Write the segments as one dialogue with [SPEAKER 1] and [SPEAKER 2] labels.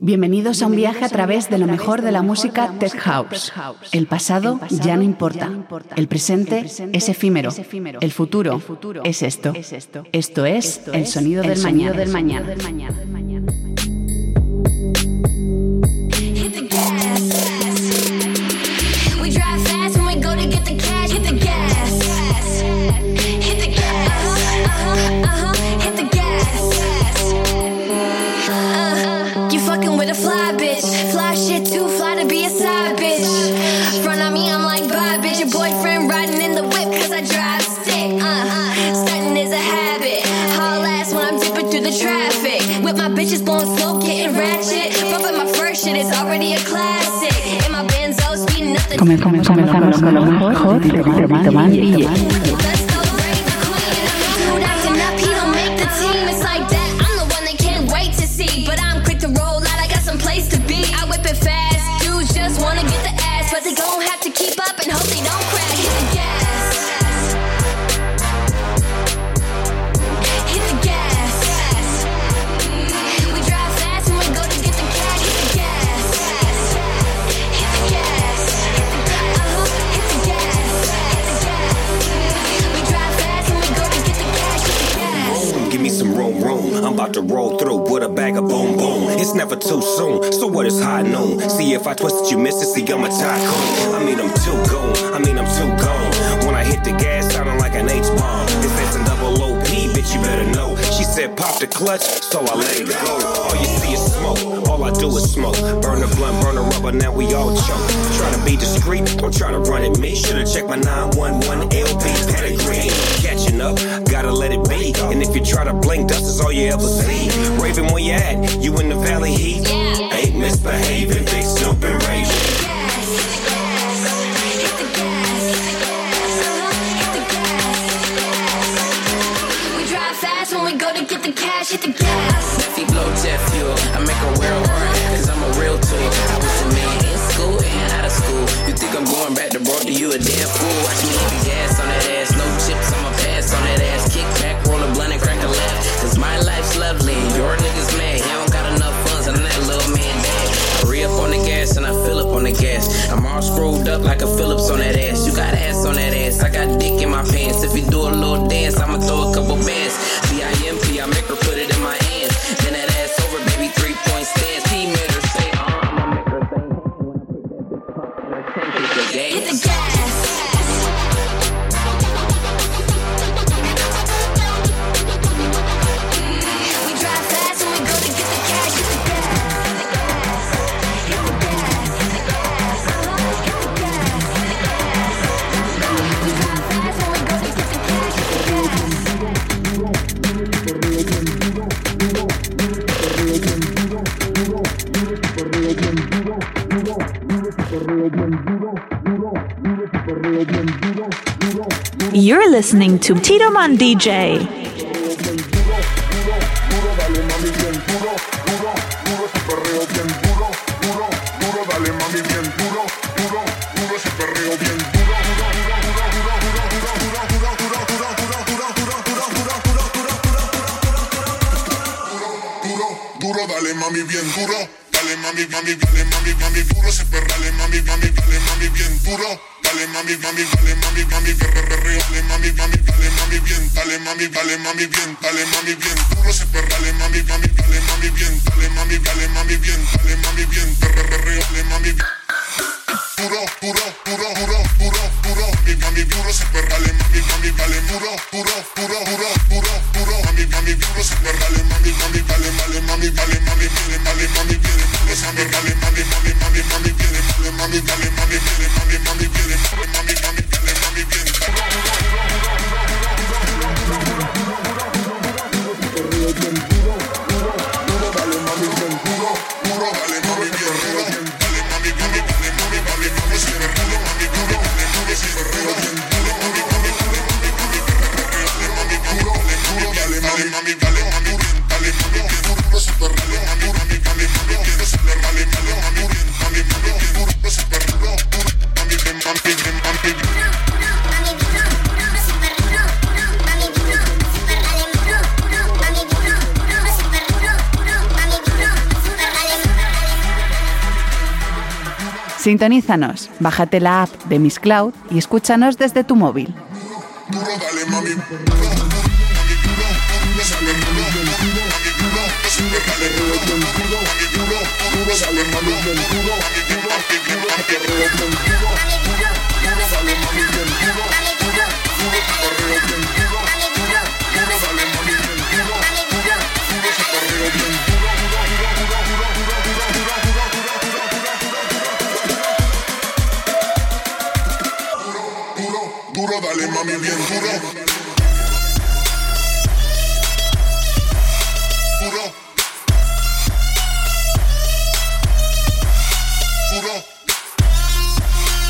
[SPEAKER 1] Bienvenidos a un viaje a través de lo mejor de la música Tech House. El pasado ya no importa. El presente es efímero. El futuro es esto. Esto es el sonido del mañana. Comenzamos con lo mejor de Tito Man DJ.
[SPEAKER 2] I'm about to roll through with a bag of boom boom. It's never too soon, so what is high noon? See if I twist it, you miss it, see I'm a tycoon. I mean I'm too gone. When I hit the gas, sounding like an H-bomb. This isn't double OP, bitch, you better know. She said pop the clutch, so I let it go. All you see is smoke, all I do is smoke. Burn the blunt, burn the rubber, now we all choke. Try to be discreet, don't try to run at me. Should've checked my 911 LP pedigree. Catching up, gotta let it be. And if you try to blink, dust is all you ever see. Raven, where you at? You in the valley heat? Yeah. Ain't misbehaving, big Snoop and Raven.
[SPEAKER 3] Get the cash, hit the gas. If he blow jet fuel, I make a world run, cause I'm a real tool. I was a man in school and out of school. You think I'm going back to broke, you a damn fool. Watch me hit the gas on that ass, no chips, I'ma pass on that ass. Kick back, roll a blunt and crack a laugh. Cause my life's lovely, your niggas mad. He don't got enough funds and that little man dad. I re-up on the gas and I fill up on the gas. I'm all screwed up like a Phillips on that ass. You got ass on that ass, I got dick in my pants. If you do a little dance, I'ma throw a couple bands. B-I-M-P, I make her put it in my hands. Then that ass over, baby, 3-point stance. Team made her say, I'ma make her say, when I put that bitch pump, and I can't hit the gas. We drive fast and we go to get the cash. Hit the gas. Hit the gas. Hit the gas. We drive fast and we go to get the cash. Hit the gas.
[SPEAKER 4] You're listening to Tito Man DJ.
[SPEAKER 5] Dale mami bien duro, dale mami, dale mami duro, se perra, dale mami, dale mami bien duro, dale mami, perreo, dale mami, dale mami bien, dale mami bien, dale mami bien duro, se perra, dale mami bien, dale mami bien, dale mami bien, perreo, dale mami duro, mami duro, se perra, dale mami, dale duro, mami duro, se perra, dale mami, dale mami,
[SPEAKER 1] Sintonízanos, bájate la app de Miss Cloud y escúchanos desde tu móvil.
[SPEAKER 5] Duro, dale mami, duro, mami, duro, sale duro, mami, duro, super dale duro, mami, duro, sale mami, duro, perreo bien duro, sale mami bien duro, perreo bien duro, sale mami bien duro, perreo bien duro. Duro, dale mami bien duro. Duro. Duro.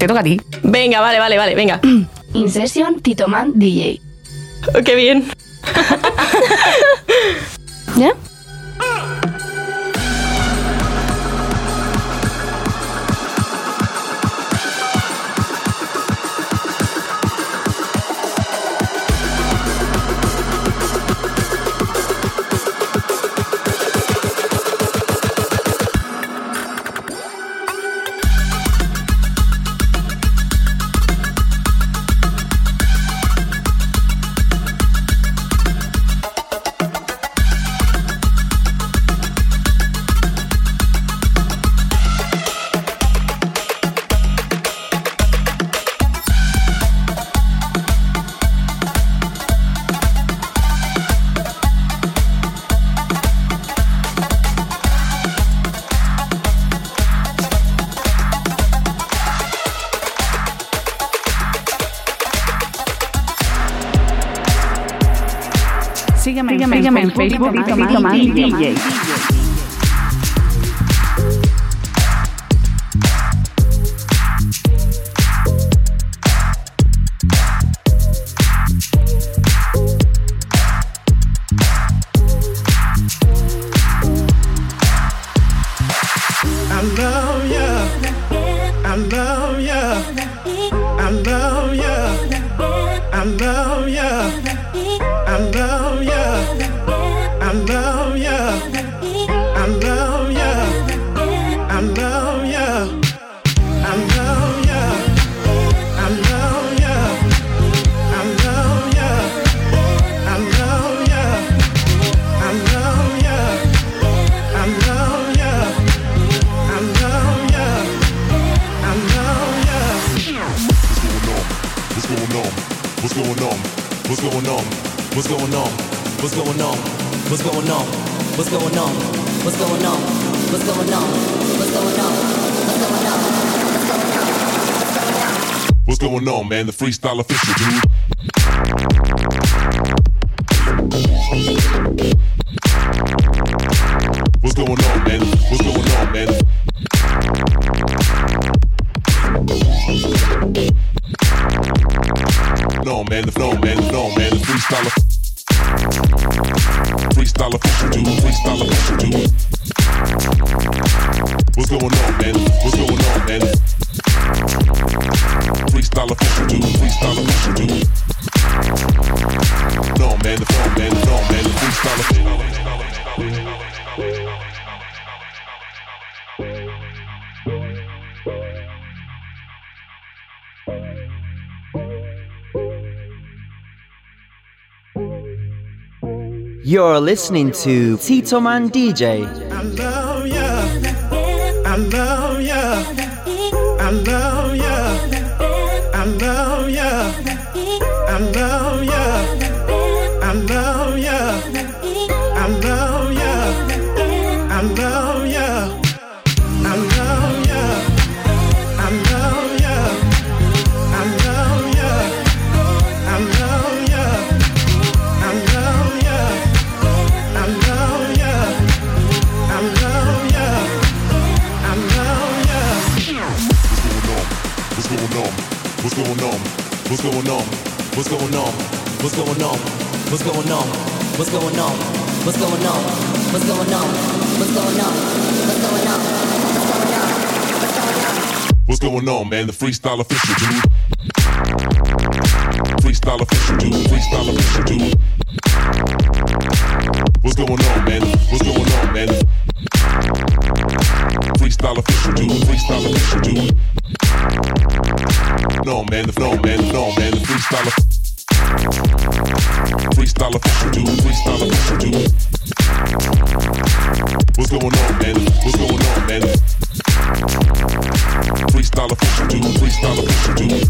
[SPEAKER 6] te toca a ti.
[SPEAKER 7] Venga, vale, venga.
[SPEAKER 8] In Session Titoman DJ.
[SPEAKER 7] Oh, qué bien.
[SPEAKER 8] ¿Ya?
[SPEAKER 1] Sígueme en Facebook, Titoman DJ.
[SPEAKER 5] What's going on, man? The freestyle official, dude. What's going on, man? What's going on, man? No, man, the freestyle official, dude. Freestyle official, dude. What's going on, man? What's going on, man? Freestyle official, dude. Freestyle official, dude. No, man, the freestyle official.
[SPEAKER 9] You're listening to Titoman DJ.
[SPEAKER 10] I love ya. I love ya. I love ya. I love ya. I love ya. I love ya. I love ya. I love ya. I love ya. I love ya. I love ya. I love ya. I love ya. I love ya. I love ya. I love ya.
[SPEAKER 5] What's going on? What's going on? What's going on? What's going on? What's going on? What's going on? What's going on? What's going on? What's going on? What's going on? What's going on? What's going on, man? The freestyle official, dude. Freestyle official, dude. Freestyle official, dude. What's going on, man? What's going on, man? Freestyle official, dude. Freestyle official, dude. No, man, the freestyle official, dude. Freestyle official, dude. What's going on, man? What's going on, man? Freestyle official, dude. Freestyle official, dude.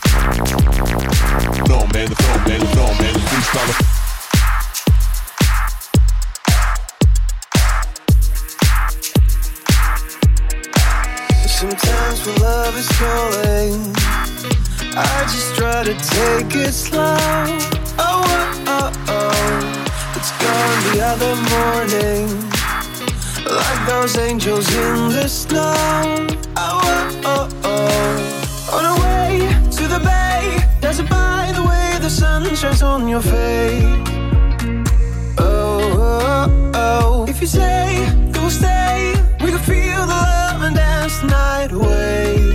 [SPEAKER 5] No, man, the freestyle official.
[SPEAKER 11] Sometimes when love is calling, I just try to take it slow. Oh, oh, oh, oh. It's gone the other morning, like those angels in the snow. Oh, oh, oh, oh. On our way to the bay, dancing by the way the sun shines on your face. Oh, oh, oh. If you say you'll stay, we can feel the love and dance the night away.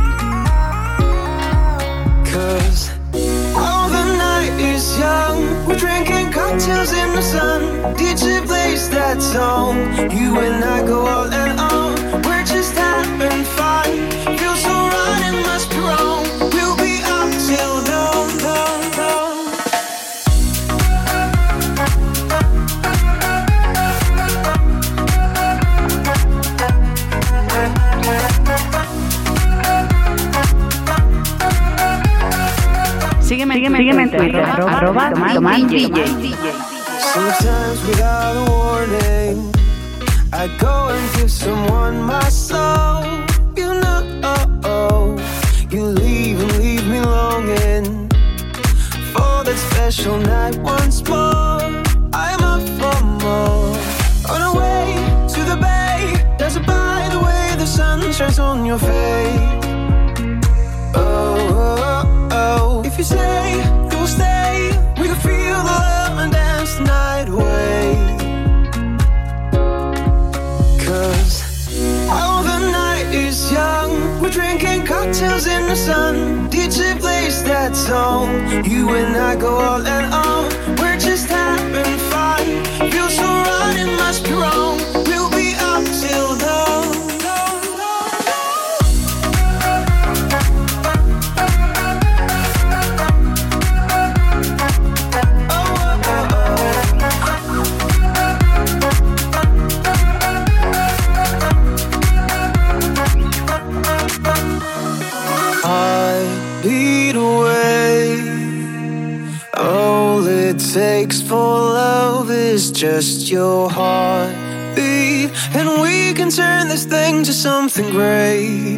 [SPEAKER 11] 'Cause all the night is young, we're drinking cocktails in the sun. DJ plays that song, you and I go all and on. We're just having fun, feels so right, it must be wrong. We'll be up till dawn, dawn, dawn.
[SPEAKER 1] Sígueme en Twitter, @TitomanDJ.
[SPEAKER 11] Sometimes without a warning, I go and give someone my soul. You know, you leave and leave me longing for that special night once more. I'm up for more. On our way to the bay, dancing by the way the sun shines on your face. Oh, oh, oh. If you say you'll stay, we can feel the love and dance the night away. 'Cause all the night is young, we're drinking cocktails in the sun. DJ plays that song, you and I go all and on. We're just having fun, feels so right, it must be wrong. We'll be up till dawn. Lead away. All it takes for love is just your heartbeat, and we can turn this thing to something great.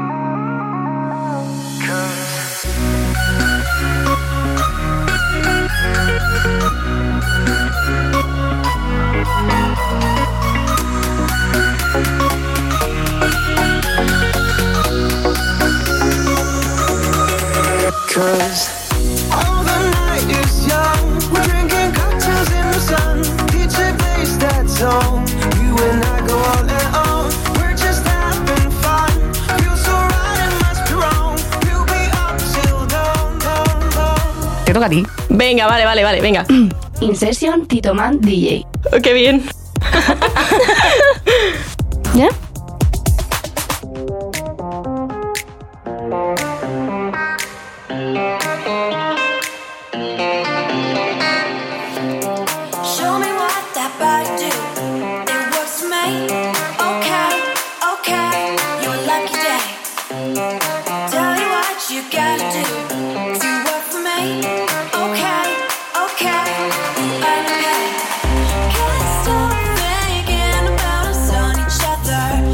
[SPEAKER 11] 'Cause all the night is young, we're drinking cocktails in the sun. DJ plays that song, you and I go all and on. We're just having fun, feels so right, it must be wrong. We'll be up till dawn, dawn, dawn.
[SPEAKER 1] Te toca a ti.
[SPEAKER 7] Venga, vale, venga.
[SPEAKER 8] In Session Titoman DJ.
[SPEAKER 7] Oh, qué bien.
[SPEAKER 8] ¿Ya?
[SPEAKER 6] Can't stop thinking about us on each other.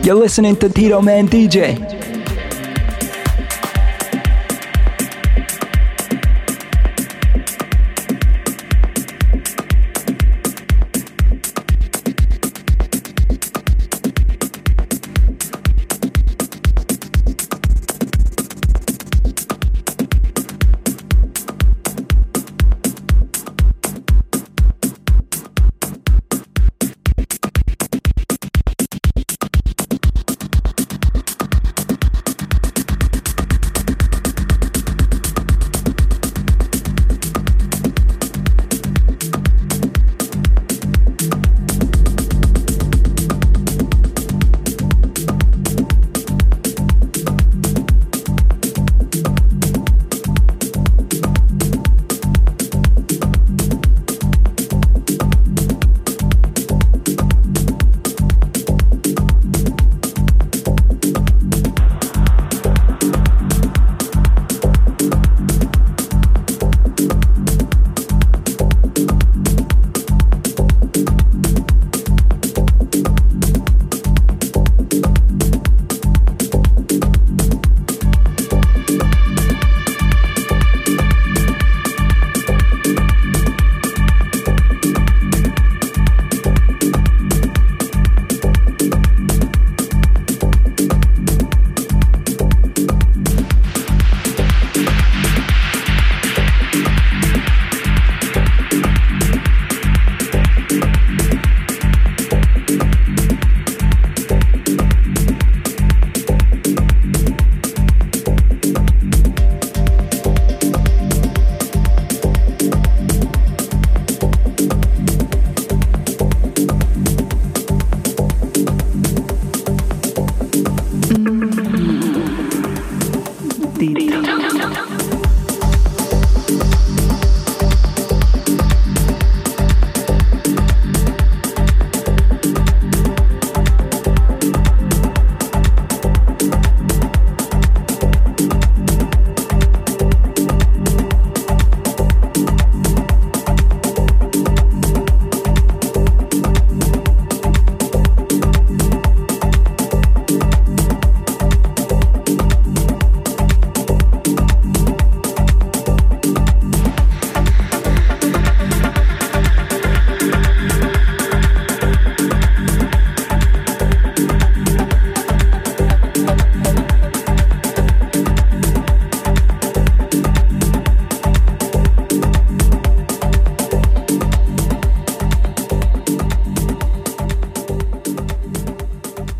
[SPEAKER 9] You're listening to Tito Man DJ.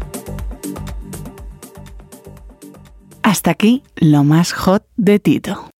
[SPEAKER 1] Hasta aquí lo más hot de Tito.